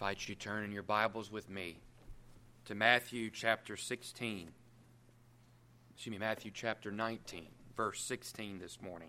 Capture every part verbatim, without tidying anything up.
I invite you to turn in your Bibles with me to Matthew chapter sixteen. Excuse me, Matthew chapter nineteen, verse sixteen this morning.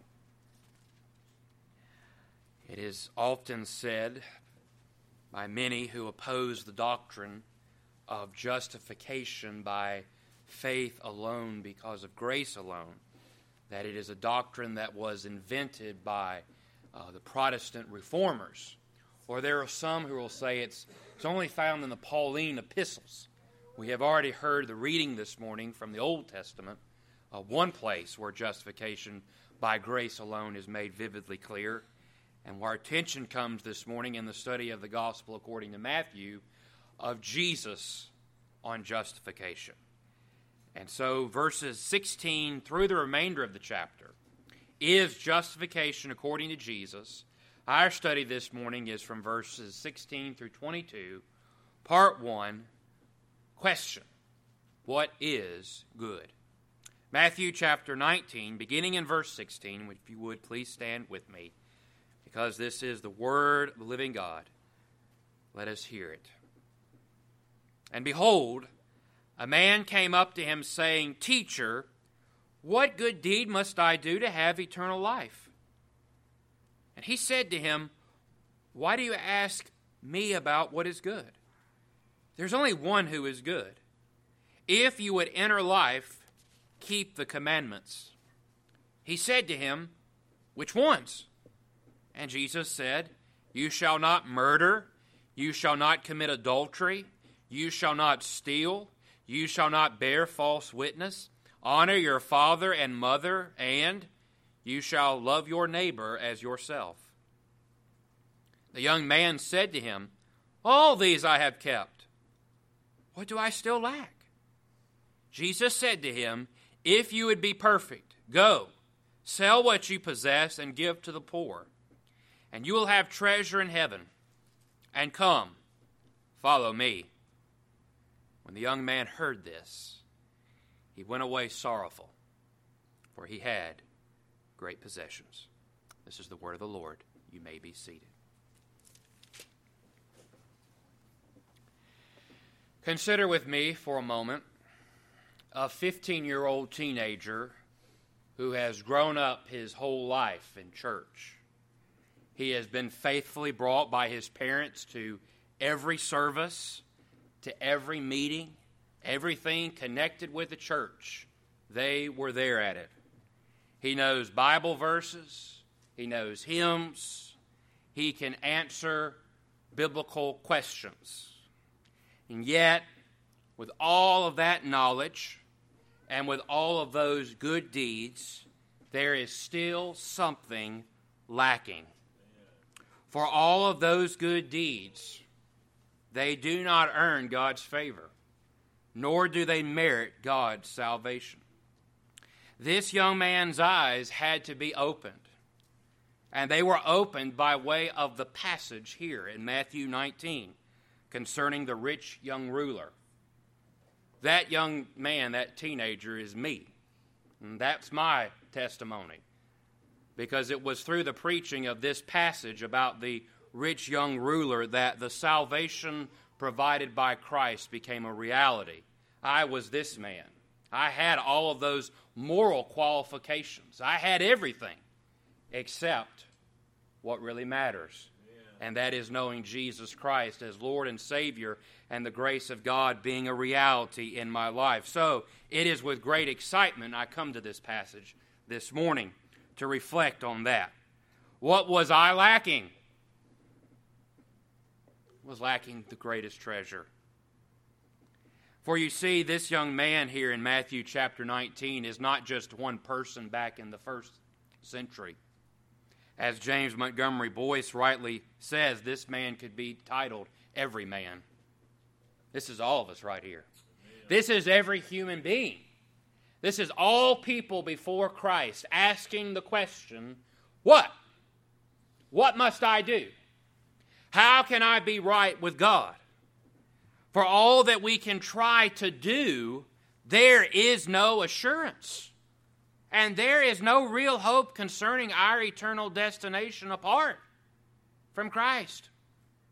It is often said by many who oppose the doctrine of justification by faith alone because of grace alone, that it is a doctrine that was invented by uh, the Protestant reformers. Or there are some who will say it's, it's only found in the Pauline epistles. We have already heard the reading this morning from the Old Testament of one place where justification by grace alone is made vividly clear. And where our attention comes this morning in the study of the Gospel according to Matthew of Jesus on justification. And so verses sixteen through the remainder of the chapter is justification according to Jesus. Our study this morning is from verses sixteen through twenty-two, part one, question, what is good? Matthew chapter nineteen, beginning in verse sixteen, if you would please stand with me, because this is the word of the living God. Let us hear it. And behold, a man came up to him, saying, Teacher, what good deed must I do to have eternal life? And he said to him, Why do you ask me about what is good? There's only one who is good. If you would enter life, keep the commandments. He said to him, Which ones? And Jesus said, You shall not murder, you shall not commit adultery, you shall not steal, you shall not bear false witness, honor your father and mother, and you shall love your neighbor as yourself. The young man said to him, All these I have kept. What do I still lack? Jesus said to him, If you would be perfect, go, sell what you possess and give to the poor, and you will have treasure in heaven. And come, follow me. When the young man heard this, he went away sorrowful, for he had great possessions. This is the word of the Lord. You may be seated. Consider with me for a moment a fifteen-year-old teenager who has grown up his whole life in church. He has been faithfully brought by his parents to every service, to every meeting, everything connected with the church. They were there at it. He knows Bible verses. He knows hymns. He can answer biblical questions. And yet, with all of that knowledge and with all of those good deeds, there is still something lacking. For all of those good deeds, they do not earn God's favor, nor do they merit God's salvation. This young man's eyes had to be opened, and they were opened by way of the passage here in Matthew nineteen concerning the rich young ruler. That young man, that teenager, is me, and that's my testimony, because it was through the preaching of this passage about the rich young ruler that the salvation provided by Christ became a reality. I was this man. I had all of those moral qualifications. I had everything except what really matters, yeah. And that is knowing Jesus Christ as Lord and Savior and the grace of God being a reality in my life. So it is with great excitement I come to this passage this morning to reflect on that. What was I lacking? I was lacking the greatest treasure. For you see, this young man here in Matthew chapter nineteen is not just one person back in the first century. As James Montgomery Boyce rightly says, this man could be titled Every Man. This is all of us right here. This is every human being. This is all people before Christ asking the question, what? What must I do? How can I be right with God? For all that we can try to do, there is no assurance. And there is no real hope concerning our eternal destination apart from Christ.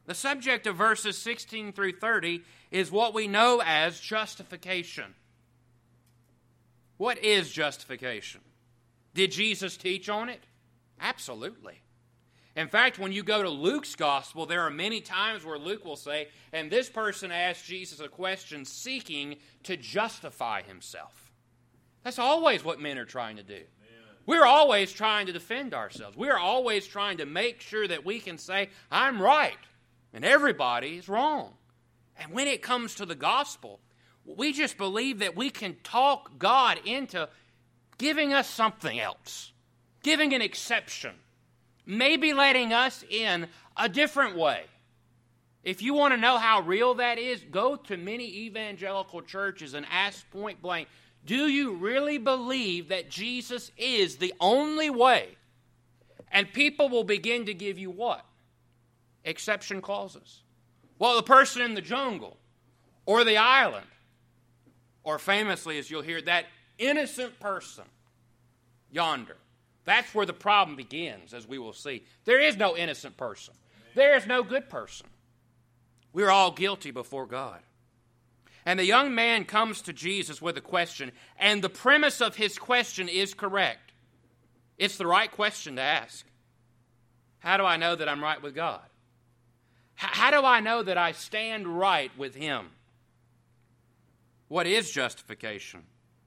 The subject of verses sixteen through thirty is what we know as justification. What is justification? Did Jesus teach on it? Absolutely. In fact, when you go to Luke's gospel, there are many times where Luke will say, and this person asked Jesus a question seeking to justify himself. That's always what men are trying to do. We're always trying to defend ourselves. We're always trying to make sure that we can say, I'm right, and everybody is wrong. And when it comes to the gospel, we just believe that we can talk God into giving us something else, giving an exception, maybe letting us in a different way. If you want to know how real that is, go to many evangelical churches and ask point blank, do you really believe that Jesus is the only way? And people will begin to give you what? Exception clauses. Well, the person in the jungle or the island, or famously, as you'll hear, that innocent person yonder. That's where the problem begins, as we will see. There is no innocent person. There is no good person. We're all guilty before God. And the young man comes to Jesus with a question, and the premise of his question is correct. It's the right question to ask. How do I know that I'm right with God? How do I know that I stand right with Him? What is justification?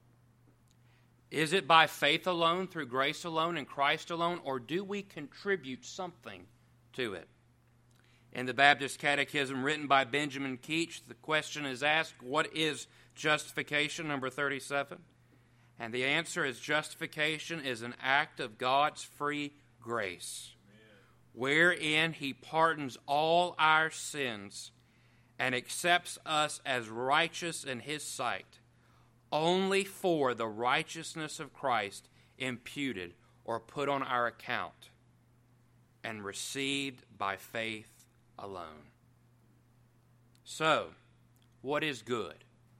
Is it by faith alone, through grace alone, in Christ alone, or do we contribute something to it? In the Baptist Catechism written by Benjamin Keach, the question is asked, what is justification? Number thirty-seven. And the answer is justification is an act of God's free grace, wherein He pardons all our sins and accepts us as righteous in His sight, only for the righteousness of Christ imputed or put on our account and received by faith alone. So, what is good?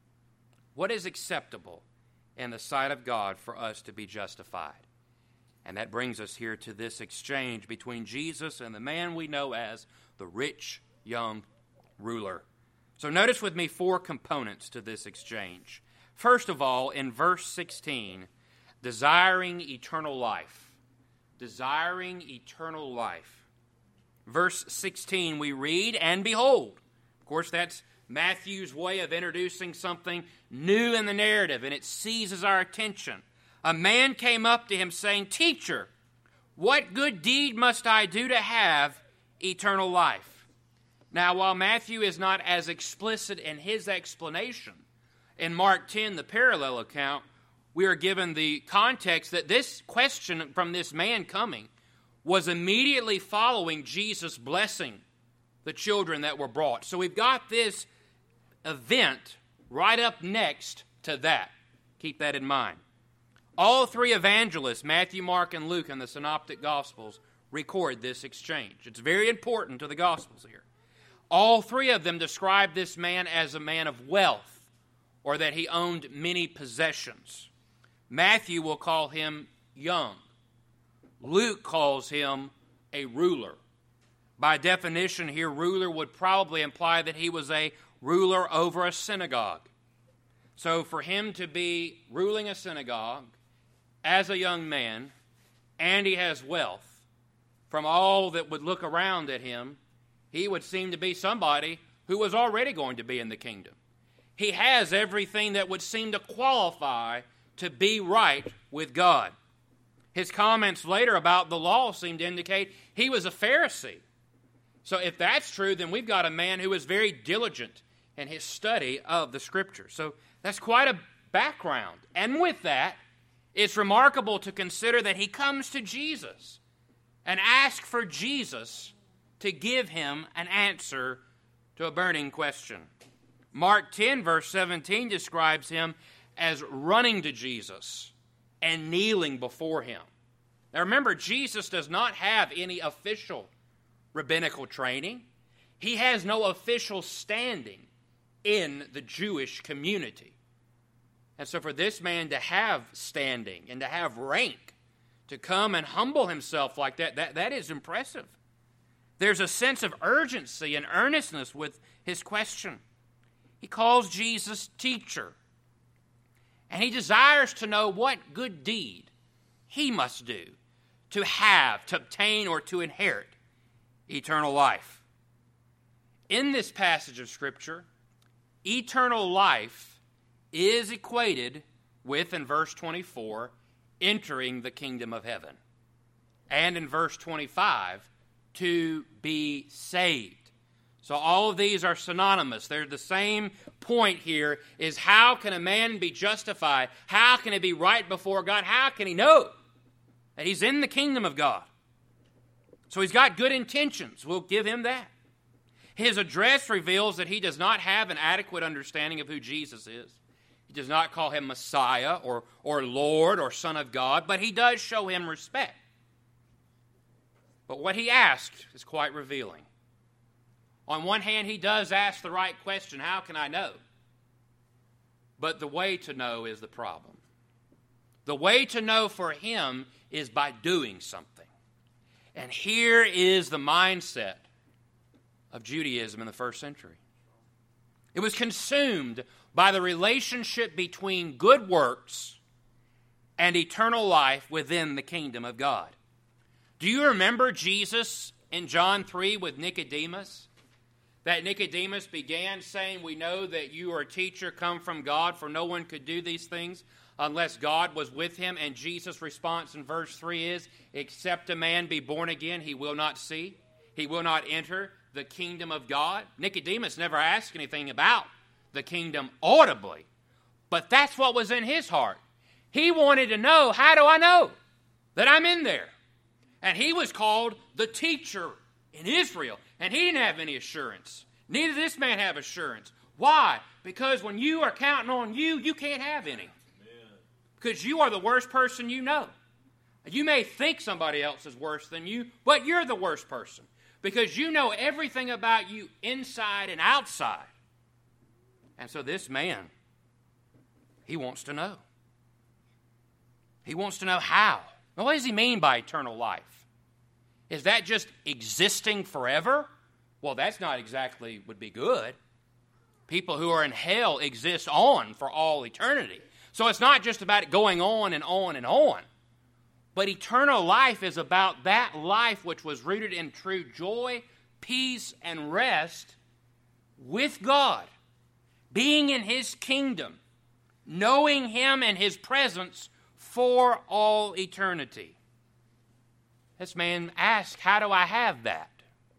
What is acceptable in the sight of God for us to be justified? And that brings us here to this exchange between Jesus and the man we know as the rich young ruler. So notice with me four components to this exchange. First of all, in verse sixteen, desiring eternal life. Desiring eternal life. Verse sixteen, we read, and behold. Of course, that's Matthew's way of introducing something new in the narrative, and it seizes our attention. A man came up to him saying, Teacher, what good deed must I do to have eternal life? Now, while Matthew is not as explicit in his explanation, in Mark ten, the parallel account, we are given the context that this question from this man coming was immediately following Jesus blessing the children that were brought. So we've got this event right up next to that. Keep that in mind. All three evangelists, Matthew, Mark, and Luke, in the Synoptic Gospels, record this exchange. It's very important to the Gospels here. All three of them describe this man as a man of wealth, or that he owned many possessions. Matthew will call him young. Luke calls him a ruler. By definition here, ruler would probably imply that he was a ruler over a synagogue. So for him to be ruling a synagogue as a young man, and he has wealth, from all that would look around at him, he would seem to be somebody who was already going to be in the kingdom. He has everything that would seem to qualify to be right with God. His comments later about the law seem to indicate he was a Pharisee. So if that's true, then we've got a man who was very diligent in his study of the Scriptures. So that's quite a background. And with that, it's remarkable to consider that he comes to Jesus and asks for Jesus to give him an answer to a burning question. Mark ten, verse seventeen, describes him as running to Jesus and kneeling before him. Now remember, Jesus does not have any official rabbinical training. He has no official standing in the Jewish community. And so for this man to have standing and to have rank, to come and humble himself like that, that, that is impressive. There's a sense of urgency and earnestness with his question. He calls Jesus teacher. And he desires to know what good deed he must do to have, to obtain, or to inherit eternal life. In this passage of Scripture, eternal life is equated with, in verse twenty-four, entering the kingdom of heaven. And in verse twenty-five, to be saved. So all of these are synonymous. They're the same point here, is how can a man be justified? How can he be right before God? How can he know that he's in the kingdom of God? So he's got good intentions. We'll give him that. His address reveals that he does not have an adequate understanding of who Jesus is. He does not call him Messiah or, or Lord or Son of God, but he does show him respect. But what he asked is quite revealing. On one hand, he does ask the right question, how can I know? But the way to know is the problem. The way to know for him is by doing something. And here is the mindset of Judaism in the first century. It was consumed by the relationship between good works and eternal life within the kingdom of God. Do you remember Jesus in John three with Nicodemus? That Nicodemus began saying, we know that you are a teacher come from God, for no one could do these things unless God was with him. And Jesus' response in verse three is, except a man be born again, he will not see. He will not enter the kingdom of God. Nicodemus never asked anything about the kingdom audibly, but that's what was in his heart. He wanted to know, how do I know that I'm in there? And he was called the teacher in Israel, and he didn't have any assurance. Neither did this man have assurance. Why? Because when you are counting on you, you can't have any. Amen. Because you are the worst person you know. You may think somebody else is worse than you, but you're the worst person. Because you know everything about you inside and outside. And so this man, he wants to know. He wants to know how. Now, what does he mean by eternal life? Is that just existing forever? Well, that's not exactly would be good. People who are in hell exist on for all eternity. So it's not just about it going on and on and on. But eternal life is about that life which was rooted in true joy, peace, and rest with God. Being in His kingdom. Knowing Him and His presence for all eternity. This man asked, how do I have that?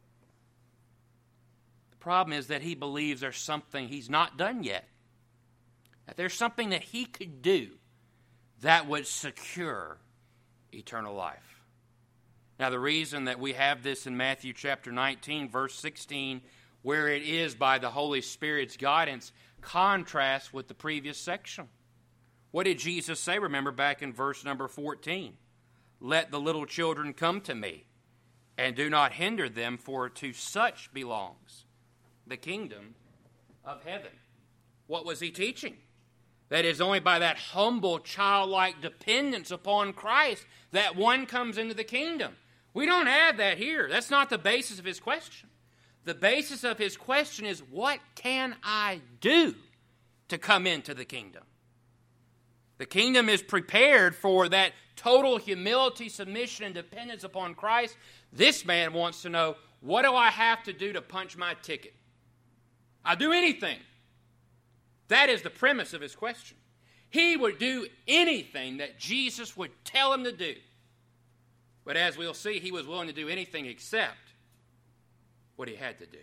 The problem is that he believes there's something he's not done yet. That there's something that he could do that would secure eternal life. Now, the reason that we have this in Matthew chapter nineteen, verse sixteen, where it is by the Holy Spirit's guidance, contrasts with the previous section. What did Jesus say? Remember back in verse number fourteen. Let the little children come to me, and do not hinder them, for to such belongs the kingdom of heaven. What was he teaching? That is only by that humble, childlike dependence upon Christ that one comes into the kingdom. We don't have that here. That's not the basis of his question. The basis of his question is, what can I do to come into the kingdom? The kingdom is prepared for that total humility, submission, and dependence upon Christ. This man wants to know, what do I have to do to punch my ticket? I'll do anything. That is the premise of his question. He would do anything that Jesus would tell him to do. But as we'll see, he was willing to do anything except what he had to do.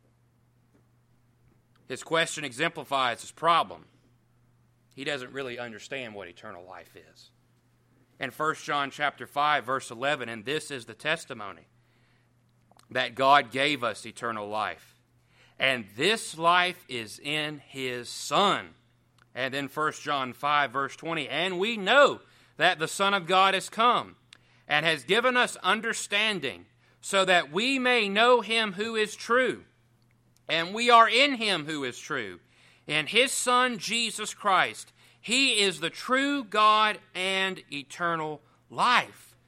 His question exemplifies his problem. He doesn't really understand what eternal life is. In First John chapter five, verse eleven, and this is the testimony, that God gave us eternal life. And this life is in His Son. And then First John five, verse twenty, and we know that the Son of God has come and has given us understanding, so that we may know Him who is true. And we are in Him who is true, in His Son Jesus Christ. He is the true God and eternal life.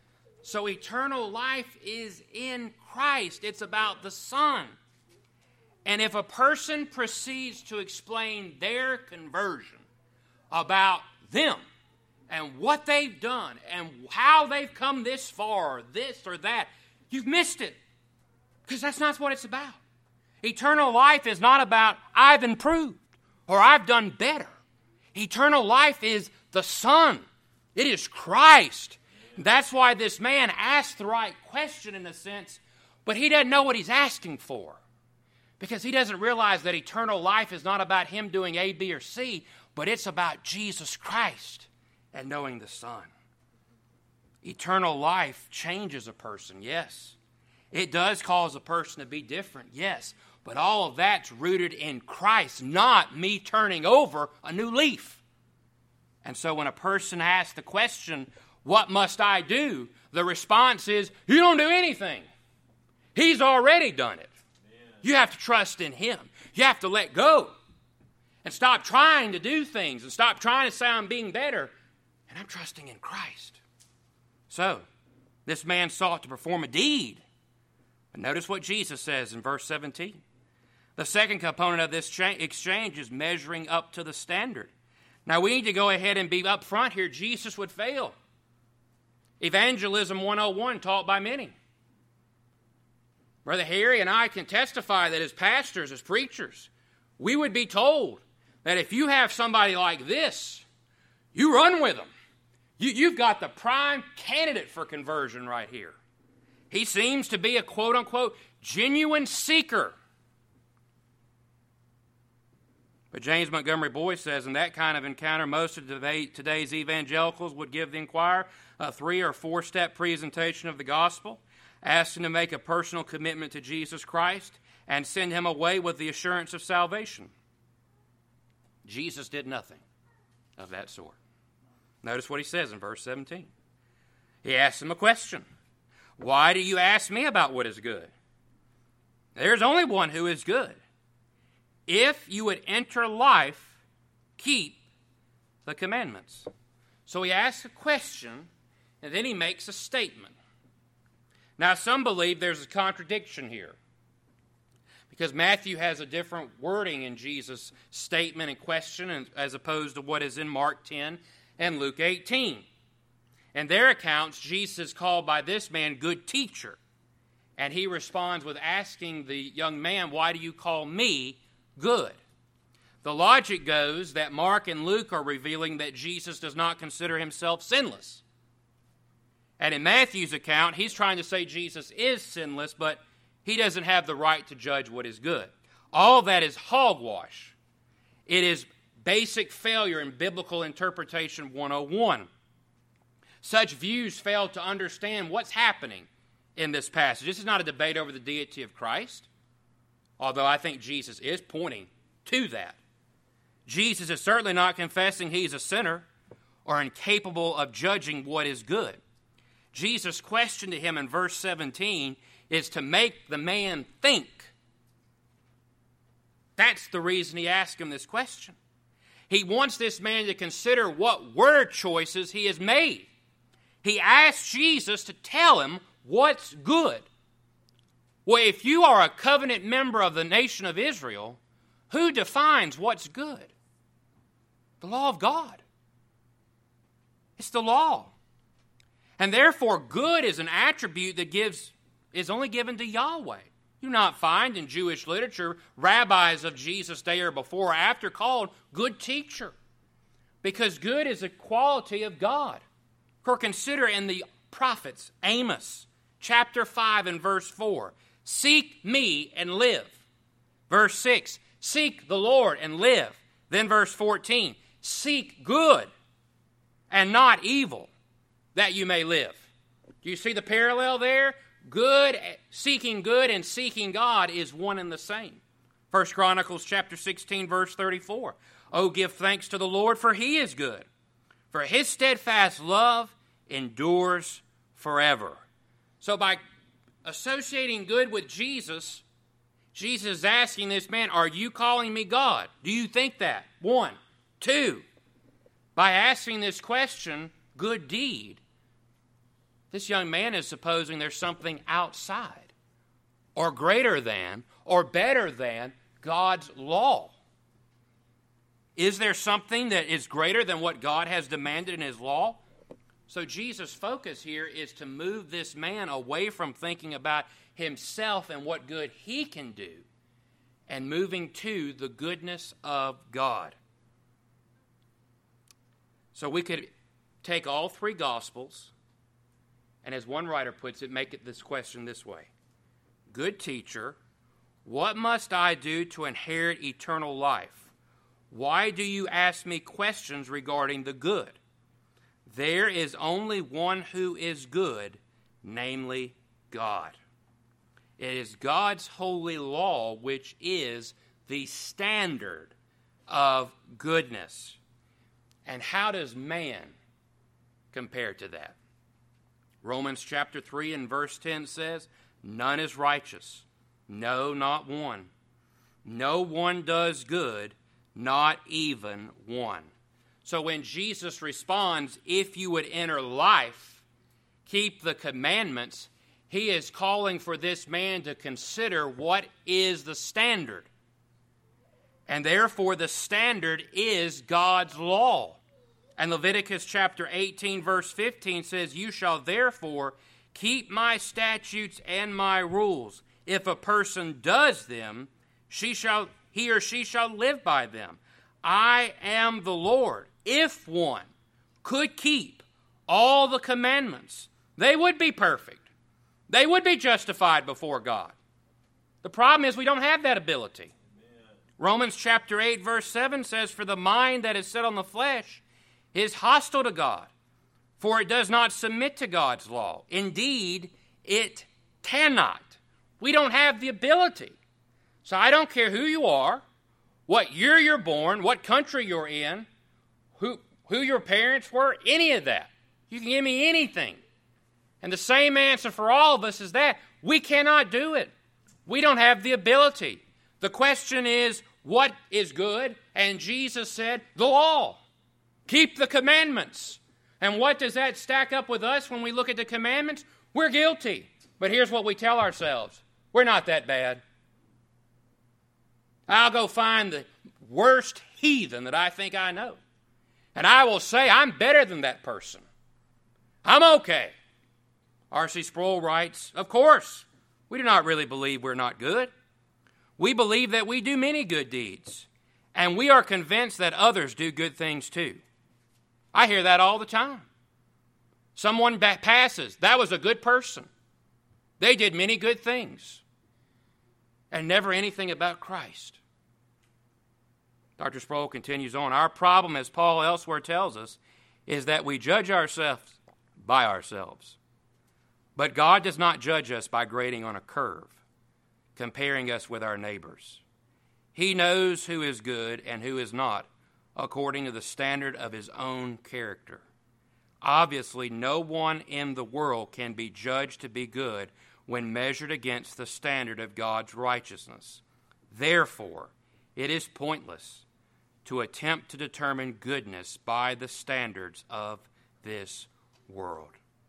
So eternal life is in Christ. It's about the Son. And if a person proceeds to explain their conversion about them and what they've done and how they've come this far, or this or that, you've missed it. Because that's not what it's about. Eternal life is not about I've improved or I've done better. Eternal life is the Son. It is Christ. That's why this man asked the right question in a sense, but he doesn't know what he's asking for. Because he doesn't realize that eternal life is not about him doing A, B, or C, but it's about Jesus Christ and knowing the Son. Eternal life changes a person, yes. It does cause a person to be different, yes. But all of that's rooted in Christ, not me turning over a new leaf. And so when a person asks the question, what must I do? The response is, you don't do anything. He's already done it. You have to trust in Him. You have to let go and stop trying to do things and stop trying to say I'm being better. And I'm trusting in Christ. So, this man sought to perform a deed. But notice what Jesus says in verse seventeen. The second component of this cha- exchange is measuring up to the standard. Now, we need to go ahead and be up front here. Jesus would fail. Evangelism one oh one taught by many. Brother Harry and I can testify that as pastors, as preachers, we would be told that if you have somebody like this, you run with them. You, you've got the prime candidate for conversion right here. He seems to be a quote-unquote genuine seeker. But James Montgomery Boyce says, in that kind of encounter, most of today's evangelicals would give the inquirer a three- or four-step presentation of the gospel, ask him to make a personal commitment to Jesus Christ, and send him away with the assurance of salvation. Jesus did nothing of that sort. Notice what he says in verse seventeen. He asks him a question. Why do you ask me about what is good? There's only one who is good. If you would enter life, keep the commandments. So he asks a question, and then he makes a statement. Now, some believe there's a contradiction here, because Matthew has a different wording in Jesus' statement and question as opposed to what is in Mark ten and Luke eighteen. In their accounts, Jesus is called by this man good teacher, and he responds with asking the young man, why do you call me good? The logic goes that Mark and Luke are revealing that Jesus does not consider himself sinless. And in Matthew's account, he's trying to say Jesus is sinless, but he doesn't have the right to judge what is good. All of that is hogwash. It is basic failure in biblical interpretation one oh one. Such views fail to understand what's happening in this passage. This is not a debate over the deity of Christ, although I think Jesus is pointing to that. Jesus is certainly not confessing he's a sinner or incapable of judging what is good. Jesus' question to him in verse seventeen is to make the man think. That's the reason he asked him this question. He wants this man to consider what word choices he has made. He asked Jesus to tell him what's good. Well, if you are a covenant member of the nation of Israel, who defines what's good? The law of God. It's the law. And therefore, good is an attribute that gives is only given to Yahweh. You do not find in Jewish literature rabbis of Jesus' day or before or after called good teacher, because good is a quality of God. For consider in the prophets, Amos chapter five and verse four, seek me and live. Verse six, seek the Lord and live. Then verse fourteen, seek good and not evil, that you may live. Do you see the parallel there? Good, seeking good and seeking God is one and the same. First Chronicles chapter sixteen, verse thirty-four. Oh, give thanks to the Lord, for he is good. For his steadfast love endures forever. So by associating good with Jesus, Jesus is asking this man, are you calling me God? Do you think that? One. Two, by asking this question, good deed, This young man is supposing there's something outside, or greater than, or better than God's law. Is there something that is greater than what God has demanded in his law? So Jesus' focus here is to move this man away from thinking about himself and what good he can do, and moving to the goodness of God. So we could take all three Gospels, and as one writer puts it, make it this question this way. Good teacher, what must I do to inherit eternal life? Why do you ask me questions regarding the good? There is only one who is good, namely God. It is God's holy law which is the standard of goodness. And how does man compare to that? Romans chapter three and verse ten says, none is righteous, no, not one. No one does good, not even one. So when Jesus responds, if you would enter life, keep the commandments, he is calling for this man to consider what is the standard. And therefore the standard is God's law. And Leviticus chapter eighteen verse fifteen says, you shall therefore keep my statutes and my rules. If a person does them, she shall, he or she shall live by them. I am the Lord. If one could keep all the commandments, they would be perfect. They would be justified before God. The problem is we don't have that ability. Amen. Romans chapter eight verse seven says, for the mind that is set on the flesh is hostile to God, for it does not submit to God's law. Indeed, it cannot. We don't have the ability. So I don't care who you are, what year you're born, what country you're in, who, who your parents were, any of that. You can give me anything. And the same answer for all of us is that we cannot do it. We don't have the ability. The question is, what is good? And Jesus said, the law. Keep the commandments. And what does that stack up with us when we look at the commandments? We're guilty. But here's what we tell ourselves. We're not that bad. I'll go find the worst heathen that I think I know. And I will say, I'm better than that person. I'm okay. R C Sproul writes, of course, we do not really believe we're not good. We believe that we do many good deeds. And we are convinced that others do good things too. I hear that all the time. Someone passes. That was a good person. They did many good things. And never anything about Christ. Doctor Sproul continues on. Our problem, as Paul elsewhere tells us, is that we judge ourselves by ourselves. But God does not judge us by grading on a curve, comparing us with our neighbors. He knows who is good and who is not, according to the standard of his own character. Obviously, no one in the world can be judged to be good when measured against the standard of God's righteousness. Therefore, it is pointless to attempt to determine goodness by the standards of this world.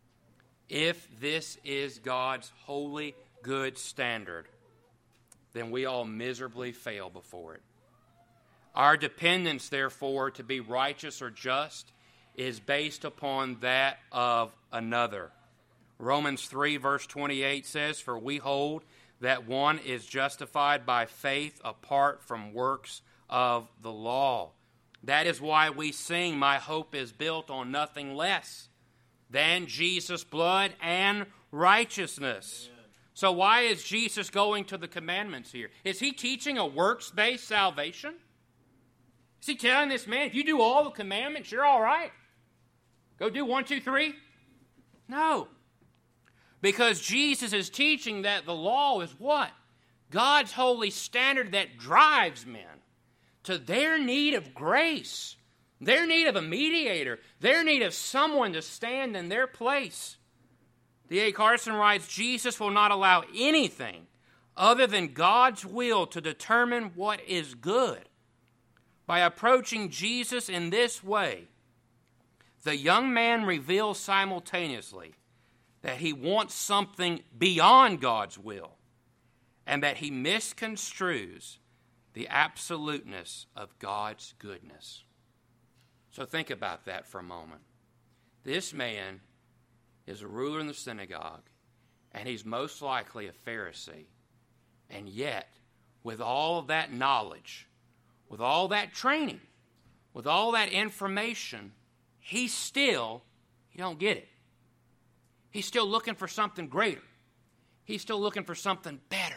If this is God's holy, good standard, then we all miserably fail before it. Our dependence, therefore, to be righteous or just is based upon that of another. Romans three verse twenty-eight says, for we hold that one is justified by faith apart from works of the law. That is why we sing, my hope is built on nothing less than Jesus' blood and righteousness. Amen. So why is Jesus going to the commandments here? Is he teaching a works-based salvation? Is he telling this man, if you do all the commandments, you're all right? Go do one, two, three? No. Because Jesus is teaching that the law is what? God's holy standard that drives men to their need of grace, their need of a mediator, their need of someone to stand in their place. D A Carson writes, Jesus will not allow anything other than God's will to determine what is good. By approaching Jesus in this way, the young man reveals simultaneously that he wants something beyond God's will, and that he misconstrues the absoluteness of God's goodness. So think about that for a moment. This man is a ruler in the synagogue, and he's most likely a Pharisee. And yet, with all of that knowledge, with all that training, with all that information, he still, he don't get it. He's still looking for something greater. He's still looking for something better.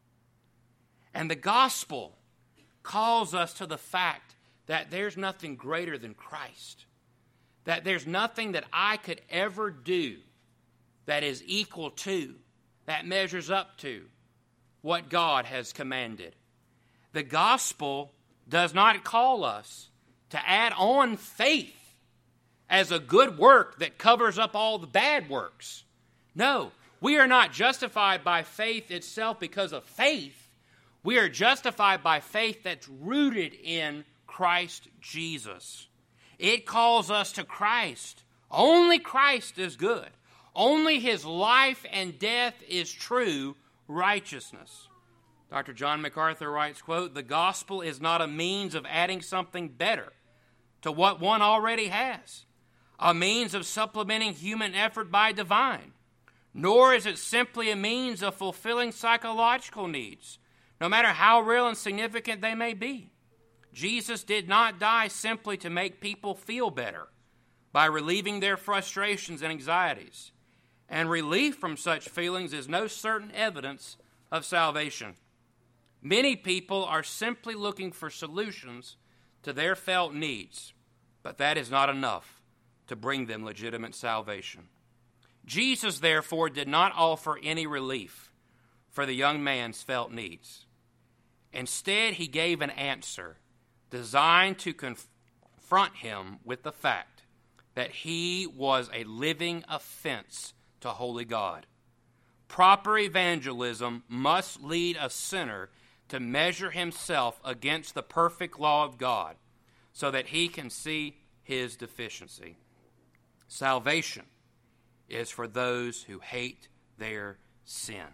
And the gospel calls us to the fact that there's nothing greater than Christ. That there's nothing that I could ever do that is equal to, that measures up to what God has commanded. The gospel does not call us to add on faith as a good work that covers up all the bad works. No, we are not justified by faith itself because of faith. We are justified by faith that's rooted in Christ Jesus. It calls us to Christ. Only Christ is good. Only his life and death is true righteousness. Doctor John MacArthur writes, quote, "The gospel is not a means of adding something better to what one already has, a means of supplementing human effort by divine, nor is it simply a means of fulfilling psychological needs, no matter how real and significant they may be. Jesus did not die simply to make people feel better by relieving their frustrations and anxieties, and relief from such feelings is no certain evidence of salvation. Many people are simply looking for solutions to their felt needs, but that is not enough to bring them legitimate salvation. Jesus, therefore, did not offer any relief for the young man's felt needs. Instead, he gave an answer designed to confront him with the fact that he was a living offense to holy God. Proper evangelism must lead a sinner to measure himself against the perfect law of God so that he can see his deficiency. Salvation is for those who hate their sin.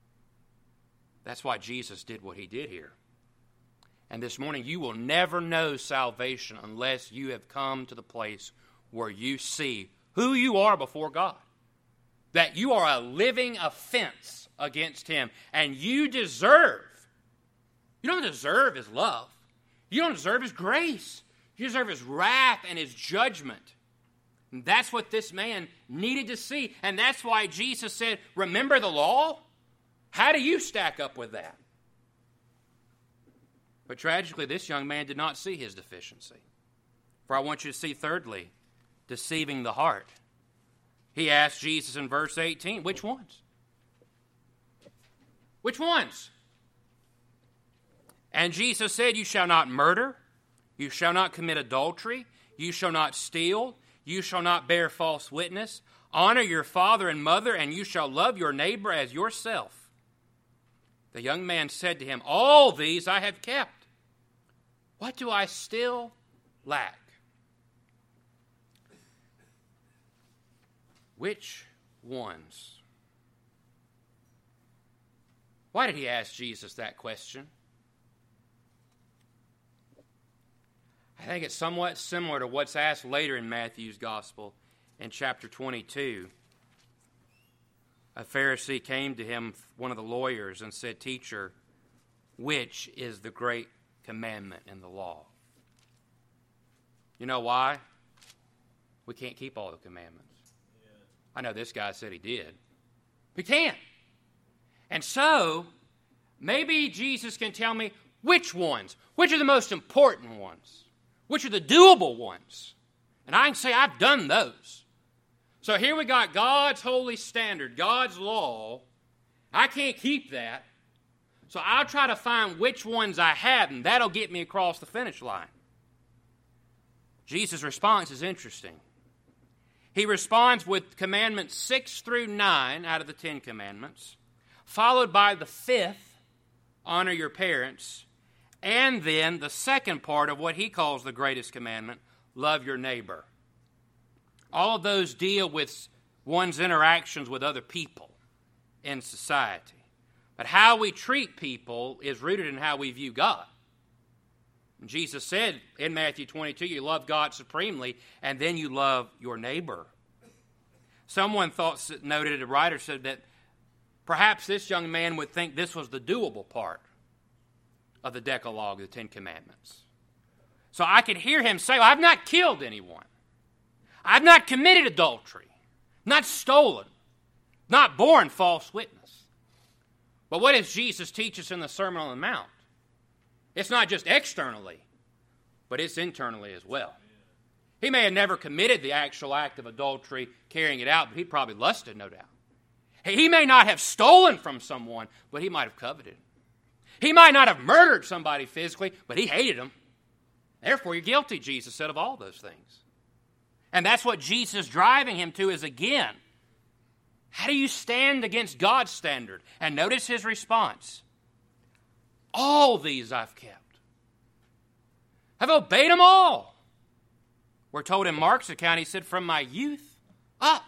That's why Jesus did what he did here. And this morning, you will never know salvation unless you have come to the place where you see who you are before God. That you are a living offense against him. And you deserve, you don't deserve his love. You don't deserve his grace. You deserve his wrath and his judgment. And that's what this man needed to see. And that's why Jesus said, remember the law? How do you stack up with that? But tragically, this young man did not see his deficiency. For I want you to see, thirdly, deceiving the heart. He asked Jesus in verse eighteen, which ones? Which ones? And Jesus said, you shall not murder, you shall not commit adultery, you shall not steal, you shall not bear false witness, honor your father and mother, and you shall love your neighbor as yourself. The young man said to him, all these I have kept. What do I still lack? Which ones? Why did he ask Jesus that question? I think it's somewhat similar to what's asked later in Matthew's Gospel in chapter twenty-two. A Pharisee came to him, one of the lawyers, and said, Teacher, which is the great commandment in the law? You know why? We can't keep all the commandments. Yeah. I know this guy said he did. We can't. And so, maybe Jesus can tell me which ones, which are the most important ones, which are the doable ones. And I can say I've done those. So here we got God's holy standard, God's law. I can't keep that. So I'll try to find which ones I haven't. That'll get me across the finish line. Jesus' response is interesting. He responds with commandments six through nine out of the Ten Commandments, followed by the fifth, honor your parents, and then the second part of what he calls the greatest commandment, love your neighbor. All of those deal with one's interactions with other people in society. But how we treat people is rooted in how we view God. Jesus said in Matthew twenty-two, you love God supremely, and then you love your neighbor. Someone thought, noted, a writer said that perhaps this young man would think this was the doable part of the Decalogue, the Ten Commandments. So I could hear him say, well, I've not killed anyone. I've not committed adultery, not stolen, not borne false witness. But what does Jesus teach us in the Sermon on the Mount? It's not just externally, but it's internally as well. He may have never committed the actual act of adultery, carrying it out, but he probably lusted, no doubt. He may not have stolen from someone, but he might have coveted. He might not have murdered somebody physically, but he hated them. Therefore, you're guilty, Jesus said, of all those things. And that's what Jesus is driving him to is, again, how do you stand against God's standard? And notice his response. All these I've kept. I've obeyed them all. We're told in Mark's account, he said, from my youth up.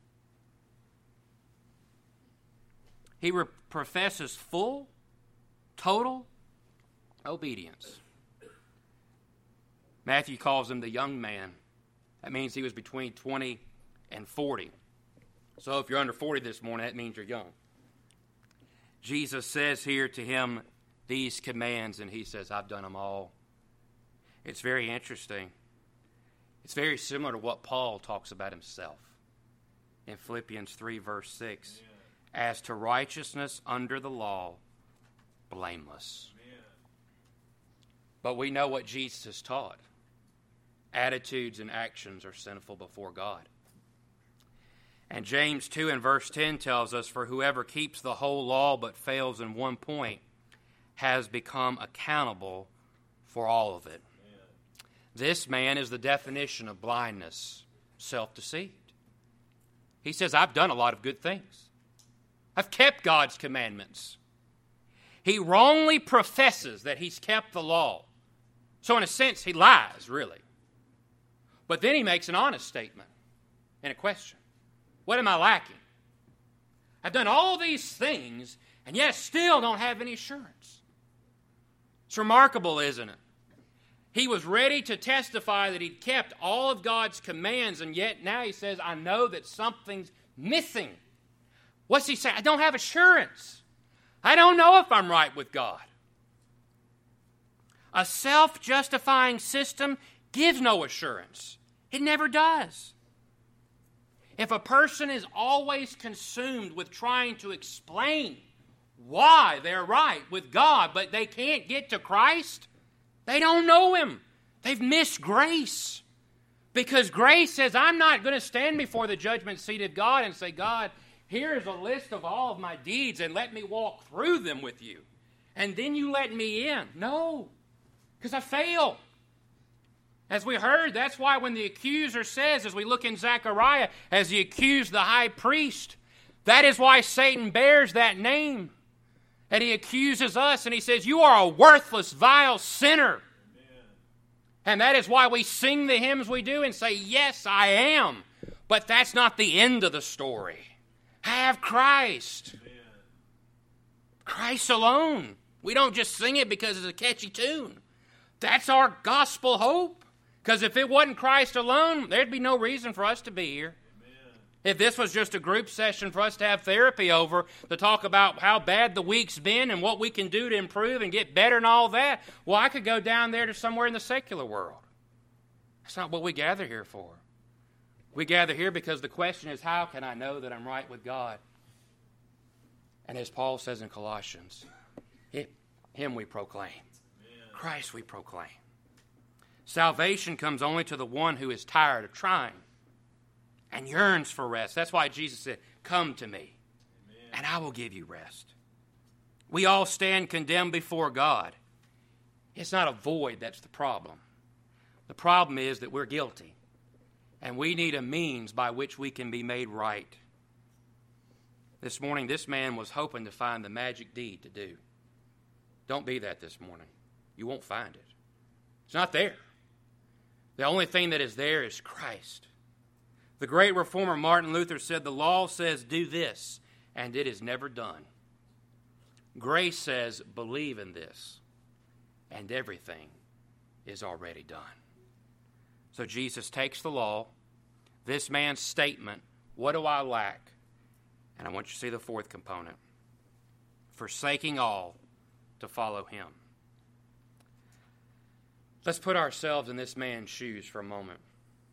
He re- professes full, total obedience. Matthew calls him the young man. That means he was between twenty and forty. So if you're under forty this morning, that means you're young. Jesus says here to him these commands, and he says, I've done them all. It's very interesting. It's very similar to what Paul talks about himself in Philippians three, verse six. Yeah. As to righteousness under the law, blameless. Yeah. But we know what Jesus has taught. Attitudes and actions are sinful before God. And James two and verse ten tells us, for whoever keeps the whole law but fails in one point has become accountable for all of it. Amen. This man is the definition of blindness, self-deceived. He says, I've done a lot of good things. I've kept God's commandments. He wrongly professes that he's kept the law. So in a sense, he lies, really. But then he makes an honest statement and a question. What am I lacking? I've done all these things, and yet still don't have any assurance. It's remarkable, isn't it? He was ready to testify that he'd kept all of God's commands, and yet now he says, I know that something's missing. What's he saying? I don't have assurance. I don't know if I'm right with God. A self-justifying system gives no assurance. It never does. If a person is always consumed with trying to explain why they're right with God, but they can't get to Christ, they don't know Him. They've missed grace. Because grace says, I'm not going to stand before the judgment seat of God and say, God, here's a list of all of my deeds and let me walk through them with you. And then you let me in. No, because I fail. As we heard, that's why when the accuser says, as we look in Zechariah, as he accused the high priest, that is why Satan bears that name. And he accuses us and he says, you are a worthless, vile sinner. Amen. And that is why we sing the hymns we do and say, yes, I am. But that's not the end of the story. I have Christ. Amen. Christ alone. We don't just sing it because it's a catchy tune. That's our gospel hope. Because if it wasn't Christ alone, there'd be no reason for us to be here. If this was just a group session for us to have therapy over, to talk about how bad the week's been and what we can do to improve and get better and all that, well, I could go down there to somewhere in the secular world. That's not what we gather here for. We gather here because the question is, how can I know that I'm right with God? And as Paul says in Colossians, Him we proclaim. Amen. Christ we proclaim. Salvation comes only to the one who is tired of trying and yearns for rest. That's why Jesus said, come to me, Amen. And I will give you rest. We all stand condemned before God. It's not a void that's the problem. The problem is that we're guilty, and we need a means by which we can be made right. This morning, this man was hoping to find the magic deed to do. Don't be that this morning. You won't find it. It's not there. The only thing that is there is Christ. The great reformer Martin Luther said, the law says do this, and it is never done. Grace says believe in this, and everything is already done. So Jesus takes the law, this man's statement, what do I lack? And I want you to see the fourth component, forsaking all to follow him. Let's put ourselves in this man's shoes for a moment.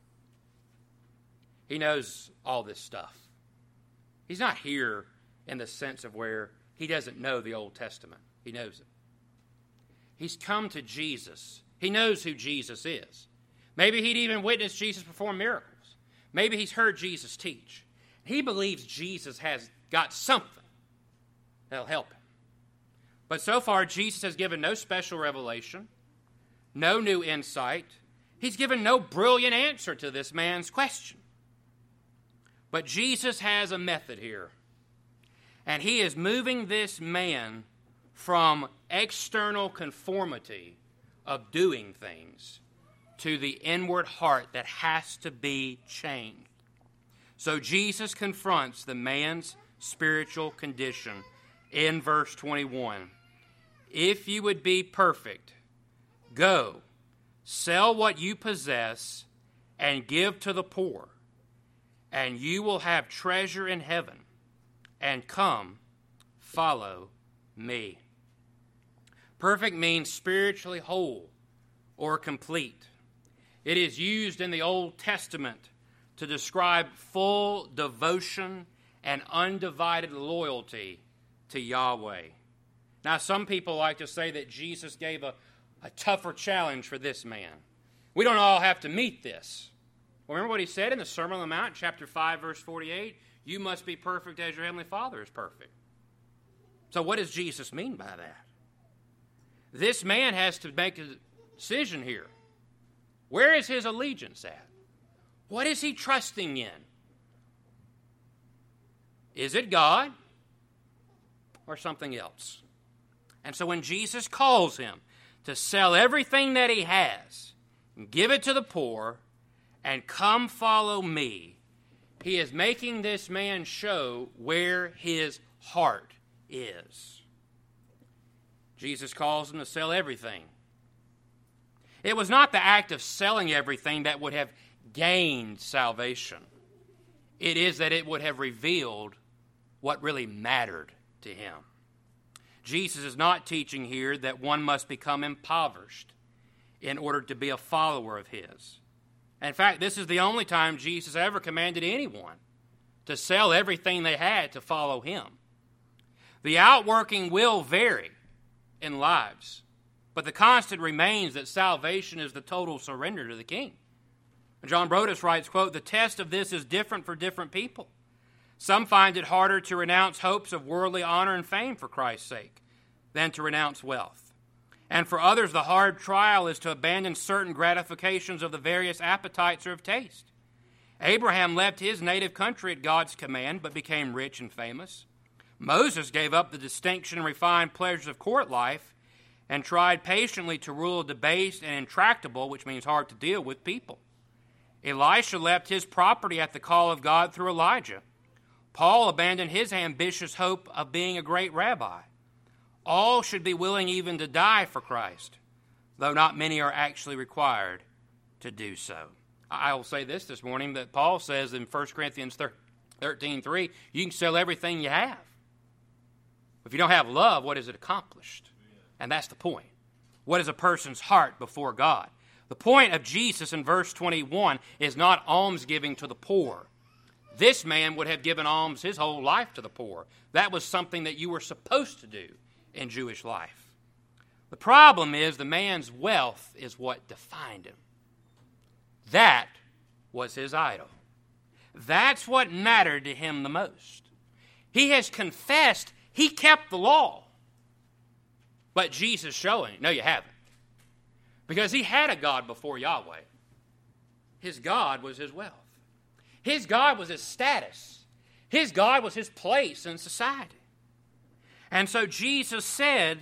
He knows all this stuff. He's not here in the sense of where he doesn't know the Old Testament. He knows it. He's come to Jesus. He knows who Jesus is. Maybe he'd even witnessed Jesus perform miracles. Maybe he's heard Jesus teach. He believes Jesus has got something that'll help him. But so far, Jesus has given no special revelation, no new insight. He's given no brilliant answer to this man's question. But Jesus has a method here. And he is moving this man from external conformity of doing things to the inward heart that has to be changed. So Jesus confronts the man's spiritual condition in verse twenty-one. If you would be perfect, go, sell what you possess and give to the poor, and you will have treasure in heaven. And come, follow me. Perfect means spiritually whole or complete. It is used in the Old Testament to describe full devotion and undivided loyalty to Yahweh. Now, some people like to say that Jesus gave a, a tougher challenge for this man. We don't all have to meet this. Well, remember what he said in the Sermon on the Mount, chapter five, verse forty-eight? You must be perfect as your heavenly Father is perfect. So what does Jesus mean by that? This man has to make a decision here. Where is his allegiance at? What is he trusting in? Is it God or something else? And so when Jesus calls him to sell everything that he has and give it to the poor and come follow me, he is making this man show where his heart is. Jesus calls him to sell everything. It was not the act of selling everything that would have gained salvation. It is that it would have revealed what really mattered to him. Jesus is not teaching here that one must become impoverished in order to be a follower of his. In fact, this is the only time Jesus ever commanded anyone to sell everything they had to follow him. The outworking will vary in lives, but the constant remains that salvation is the total surrender to the King. John Brodus writes, quote, the test of this is different for different people. Some find it harder to renounce hopes of worldly honor and fame for Christ's sake than to renounce wealth. And for others, the hard trial is to abandon certain gratifications of the various appetites or of taste. Abraham left his native country at God's command, but became rich and famous. Moses gave up the distinction and refined pleasures of court life and tried patiently to rule a debased and intractable, which means hard to deal with, people. Elisha left his property at the call of God through Elijah. Paul abandoned his ambitious hope of being a great rabbi. All should be willing even to die for Christ, though not many are actually required to do so. I will say this this morning, that Paul says in First Corinthians thirteen three, you can sell everything you have. If you don't have love, what is it accomplished? And that's the point. What is a person's heart before God? The point of Jesus in verse twenty-one is not almsgiving to the poor. This man would have given alms his whole life to the poor. That was something that you were supposed to do in Jewish life. The problem is the man's wealth is what defined him. That was his idol. That's what mattered to him the most. He has confessed he kept the law. But Jesus showing, no, you haven't. Because he had a God before Yahweh. His God was his wealth. His God was his status. His God was his place in society. And so Jesus said,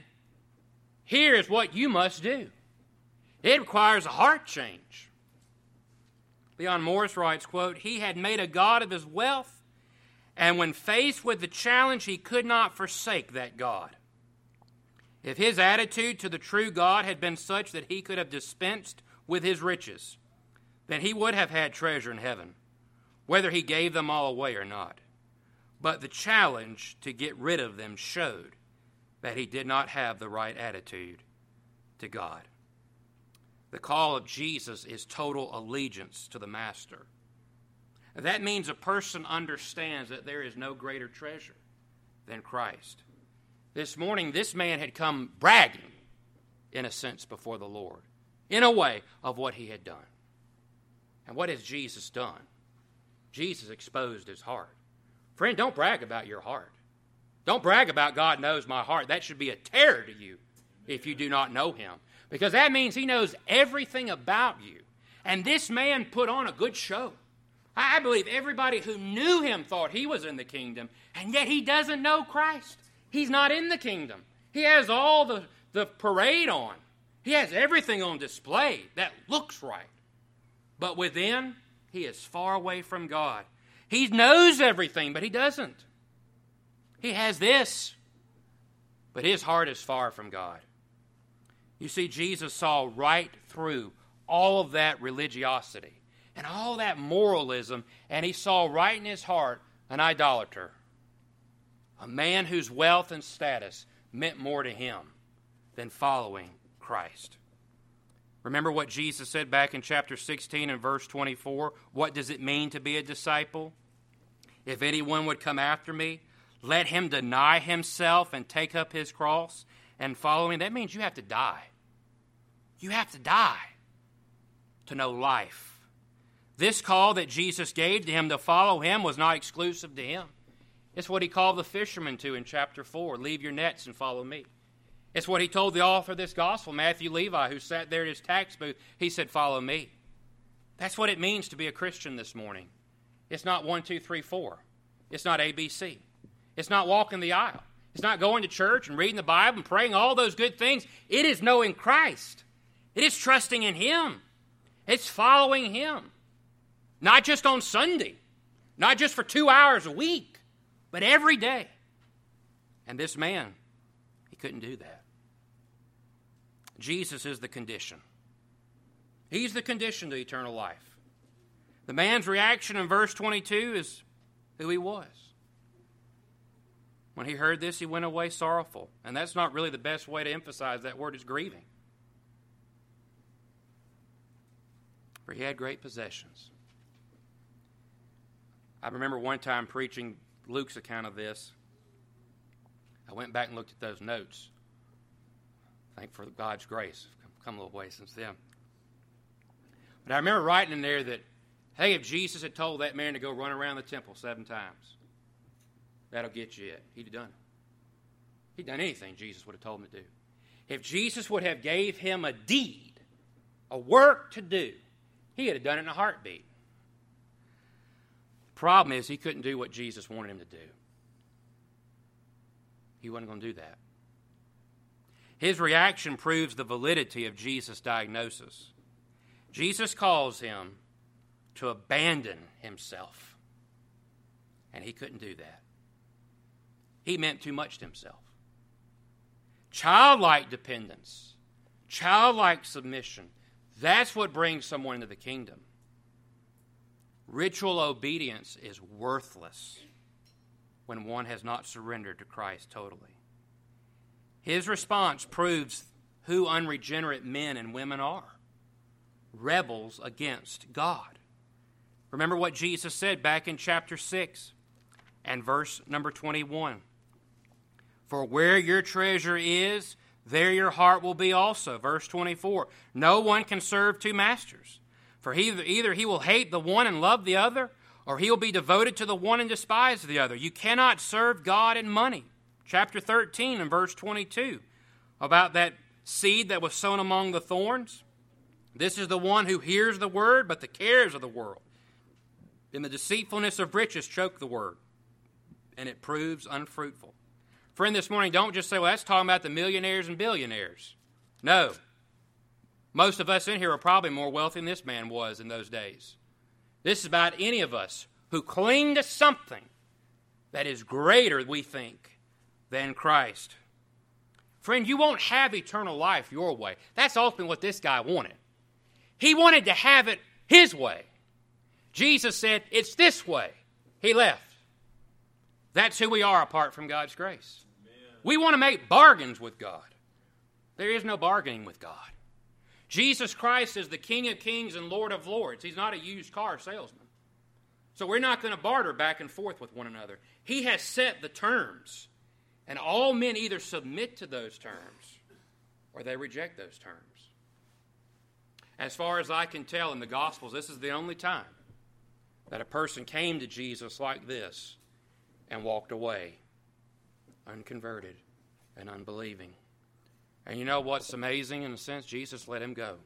here's what you must do. It requires a heart change. Leon Morris writes, quote, "He had made a god of his wealth, and when faced with the challenge, he could not forsake that god. If his attitude to the true God had been such that he could have dispensed with his riches, then he would have had treasure in heaven, whether he gave them all away or not. But the challenge to get rid of them showed that he did not have the right attitude to God." The call of Jesus is total allegiance to the Master. That means a person understands that there is no greater treasure than Christ. This morning, this man had come bragging, in a sense, before the Lord, in a way of what he had done. And what has Jesus done? Jesus exposed his heart. Friend, don't brag about your heart. Don't brag about God knows my heart. That should be a terror to you if you do not know him, because that means he knows everything about you. And this man put on a good show. I believe everybody who knew him thought he was in the kingdom, and yet he doesn't know Christ. He's not in the kingdom. He has all the, the parade on. He has everything on display that looks right. But within, he is far away from God. He knows everything, but he doesn't. He has this, but his heart is far from God. You see, Jesus saw right through all of that religiosity and all that moralism, and he saw right in his heart an idolater, a man whose wealth and status meant more to him than following Christ. Remember what Jesus said back in chapter sixteen and verse twenty-four? What does it mean to be a disciple? "If anyone would come after me, let him deny himself and take up his cross and follow me." That means you have to die. You have to die to know life. This call that Jesus gave to him to follow him was not exclusive to him. It's what he called the fishermen to in chapter four. "Leave your nets and follow me." It's what he told the author of this gospel, Matthew Levi, who sat there at his tax booth. He said, "Follow me." That's what it means to be a Christian this morning. It's not one, two, three, four. It's not A B C. It's not walking the aisle. It's not going to church and reading the Bible and praying all those good things. It is knowing Christ. It is trusting in him. It's following him. Not just on Sunday. Not just for two hours a week. But every day. And this man, he couldn't do that. Jesus is the condition. He's the condition to eternal life. The man's reaction in verse twenty-two is who he was. When he heard this, he went away sorrowful. And that's not really the best way to emphasize that word, is grieving. For he had great possessions. I remember one time preaching Luke's account of this. I went back and looked at those notes. Thank for God's grace. I've come a little way since then. But I remember writing in there that, hey, if Jesus had told that man to go run around the temple seven times, that'll get you it. He'd have done it. He'd done anything Jesus would have told him to do. If Jesus would have gave him a deed, a work to do, he would have done it in a heartbeat. The problem is he couldn't do what Jesus wanted him to do. He wasn't going to do that. His reaction proves the validity of Jesus' diagnosis. Jesus calls him to abandon himself. And he couldn't do that. He meant too much to himself. Childlike dependence, childlike submission, that's what brings someone into the kingdom. Ritual obedience is worthless when one has not surrendered to Christ totally. His response proves who unregenerate men and women are. Rebels against God. Remember what Jesus said back in chapter six and verse number twenty-one. For where your treasure is, there your heart will be also. Verse twenty-four. No one can serve two masters. For either, either he will hate the one and love the other, or he will be devoted to the one and despise the other. You cannot serve God and money. Chapter thirteen and verse twenty-two, about that seed that was sown among the thorns. This is the one who hears the word, but the cares of the world and the deceitfulness of riches choke the word, and it proves unfruitful. Friend, this morning, don't just say, well, that's talking about the millionaires and billionaires. No. Most of us in here are probably more wealthy than this man was in those days. This is about any of us who cling to something that is greater, we think, than Christ. Friend, you won't have eternal life your way. That's ultimately what this guy wanted. He wanted to have it his way. Jesus said, it's this way. He left. That's who we are apart from God's grace. Amen. We want to make bargains with God. There is no bargaining with God. Jesus Christ is the King of kings and Lord of lords. He's not a used car salesman. So we're not going to barter back and forth with one another. He has set the terms. And all men either submit to those terms or they reject those terms. As far as I can tell in the Gospels, this is the only time that a person came to Jesus like this and walked away unconverted and unbelieving. And you know what's amazing in a sense? Jesus let him go.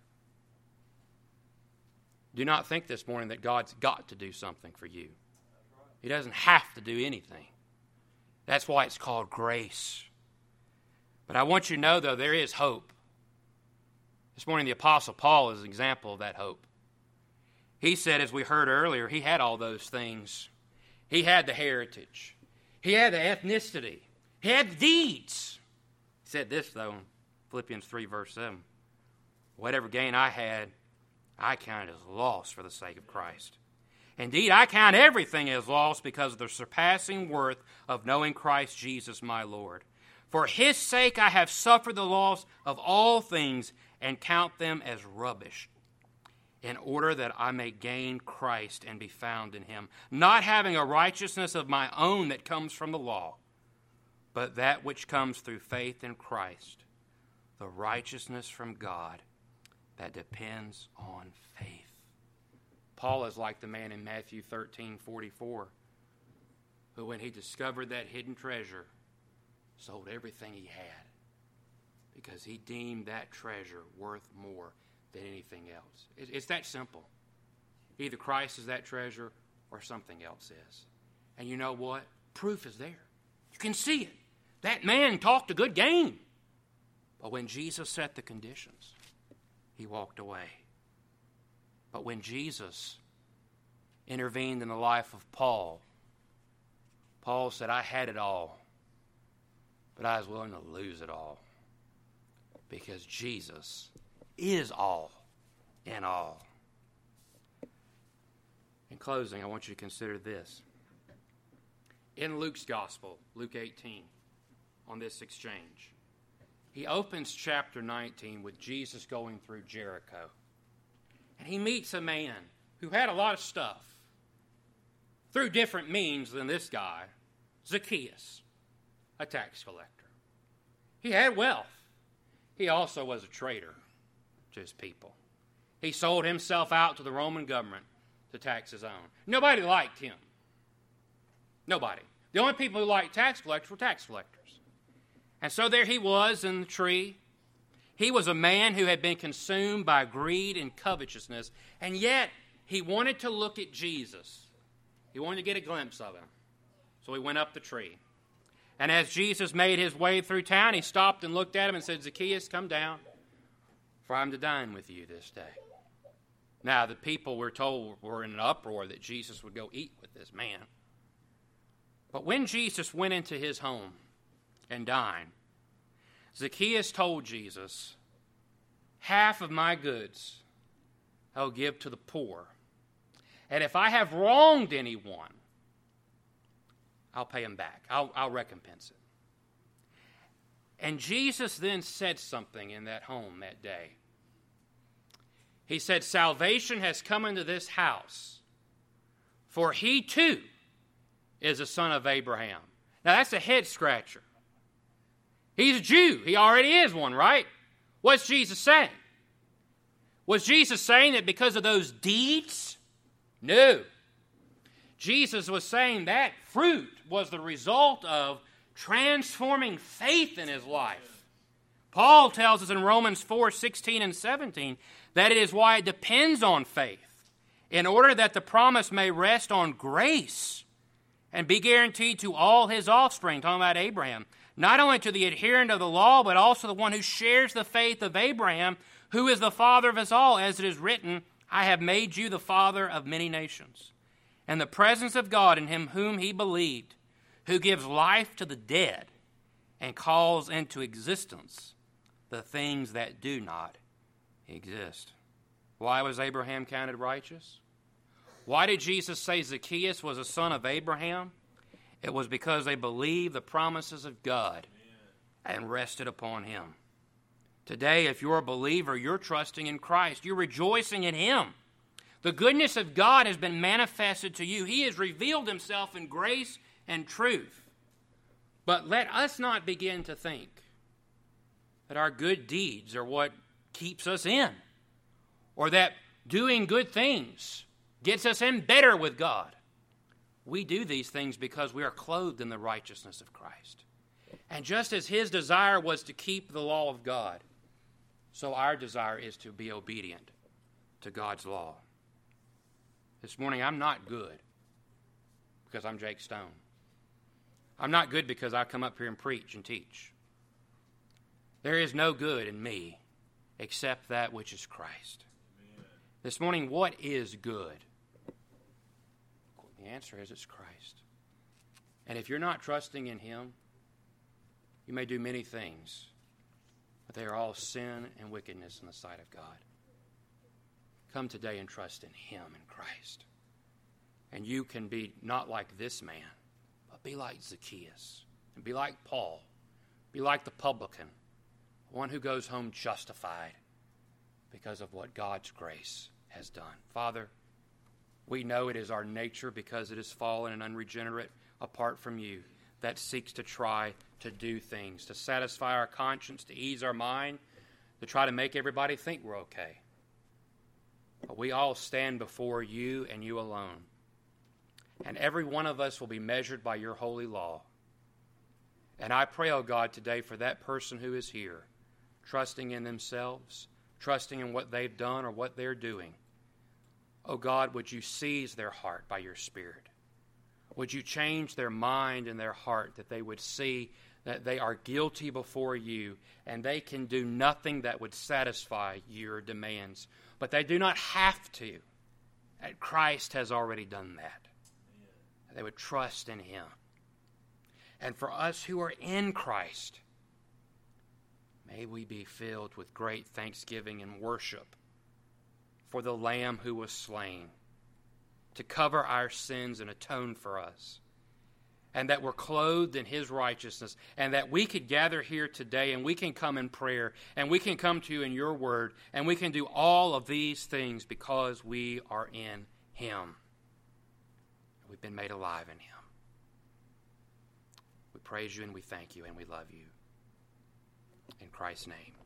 Do not think this morning that God's got to do something for you. He doesn't have to do anything. That's why it's called grace. But I want you to know, though, there is hope. This morning the Apostle Paul is an example of that hope. He said, as we heard earlier, he had all those things. He had the heritage. He had the ethnicity. He had the deeds. He said this, though, in Philippians three, verse seven. Whatever gain I had, I counted as loss for the sake of Christ. Indeed, I count everything as loss because of the surpassing worth of knowing Christ Jesus my Lord. For his sake I have suffered the loss of all things and count them as rubbish, in order that I may gain Christ and be found in him, not having a righteousness of my own that comes from the law, but that which comes through faith in Christ, the righteousness from God that depends on faith. Paul is like the man in Matthew thirteen forty-four, who when he discovered that hidden treasure, sold everything he had, because he deemed that treasure worth more than anything else. It's that simple. Either Christ is that treasure or something else is. And you know what? Proof is there. You can see it. That man talked a good game. But when Jesus set the conditions, he walked away. But when Jesus intervened in the life of Paul, Paul said, I had it all, but I was willing to lose it all, because Jesus is all in all. In closing, I want you to consider this. In Luke's Gospel, Luke eighteen, on this exchange, he opens chapter nineteen with Jesus going through Jericho. And he meets a man who had a lot of stuff through different means than this guy, Zacchaeus, a tax collector. He had wealth. He also was a traitor to his people. He sold himself out to the Roman government to tax his own. Nobody liked him. Nobody. The only people who liked tax collectors were tax collectors. And so there he was in the tree. He was a man who had been consumed by greed and covetousness, and yet he wanted to look at Jesus. He wanted to get a glimpse of him. So he went up the tree. And as Jesus made his way through town, he stopped and looked at him and said, Zacchaeus, come down, for I'm to dine with you this day. Now, the people, we're told, were in an uproar that Jesus would go eat with this man. But when Jesus went into his home and dined, Zacchaeus told Jesus, half of my goods I'll give to the poor. And if I have wronged anyone, I'll pay him back. I'll, I'll recompense it. And Jesus then said something in that home that day. He said, salvation has come into this house, for he too is a son of Abraham. Now that's a head scratcher. He's a Jew. He already is one, right? What's Jesus saying? Was Jesus saying that because of those deeds? No. Jesus was saying that fruit was the result of transforming faith in his life. Paul tells us in Romans four, sixteen and seventeen that it is why it depends on faith, in order that the promise may rest on grace and be guaranteed to all his offspring, talking about Abraham, not only to the adherent of the law, but also the one who shares the faith of Abraham, who is the father of us all, as it is written, I have made you the father of many nations, in the presence of God in him whom he believed, who gives life to the dead and calls into existence the things that do not exist. Why was Abraham counted righteous? Why did Jesus say Zacchaeus was a son of Abraham? It was because they believed the promises of God and rested upon him. Today, if you're a believer, you're trusting in Christ. You're rejoicing in him. The goodness of God has been manifested to you. He has revealed himself in grace and truth. But let us not begin to think that our good deeds are what keeps us in, or that doing good things gets us in better with God. We do these things because we are clothed in the righteousness of Christ. And just as his desire was to keep the law of God, so our desire is to be obedient to God's law. This morning, I'm not good because I'm Jake Stone. I'm not good because I come up here and preach and teach. There is no good in me except that which is Christ. Amen. This morning, what is good? The answer is it's Christ. And if you're not trusting in him, you may do many things, but they are all sin and wickedness in the sight of God. Come today and trust in him, in Christ. And you can be not like this man, but be like Zacchaeus, and be like Paul, be like the publican, one who goes home justified because of what God's grace has done. Father, we know it is our nature, because it is fallen and unregenerate apart from you, that seeks to try to do things, to satisfy our conscience, to ease our mind, to try to make everybody think we're okay. But we all stand before you and you alone. And every one of us will be measured by your holy law. And I pray, oh God, today for that person who is here, trusting in themselves, trusting in what they've done or what they're doing. Oh God, would you seize their heart by your Spirit? Would you change their mind and their heart, that they would see that they are guilty before you and they can do nothing that would satisfy your demands. But they do not have to. That Christ has already done that. Yeah. They would trust in him. And for us who are in Christ, may we be filled with great thanksgiving and worship for the Lamb who was slain to cover our sins and atone for us, and that we're clothed in his righteousness, and that we could gather here today and we can come in prayer, and we can come to you in your word, and we can do all of these things because we are in him. We've been made alive in him. We praise you and we thank you and we love you. In Christ's name.